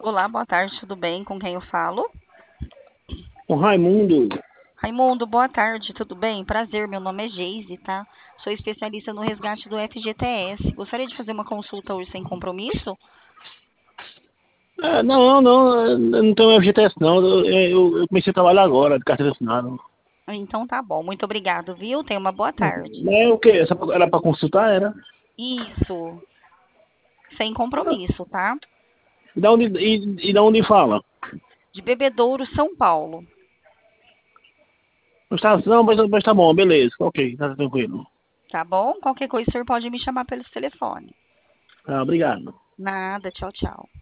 Olá, boa tarde, tudo bem? Com quem eu falo? O Raimundo, Raimundo, boa tarde, tudo bem? Prazer, meu nome é Geise, tá? Sou especialista no resgate do FGTS. Gostaria de fazer uma consulta hoje sem compromisso? não, eu não tenho FGTS não, eu comecei a trabalhar agora, de carteira assinada. Então tá bom, muito obrigado, viu? Tenha uma boa tarde. Não é o quê? Era para consultar, era? Isso, sem compromisso, tá? E da onde fala? De Bebedouro, São Paulo, Não, mas tá bom, beleza, ok, tá tranquilo. tá bom? Qualquer coisa o senhor pode me chamar pelo telefone. Ah, obrigado. Nada, tchau, tchau.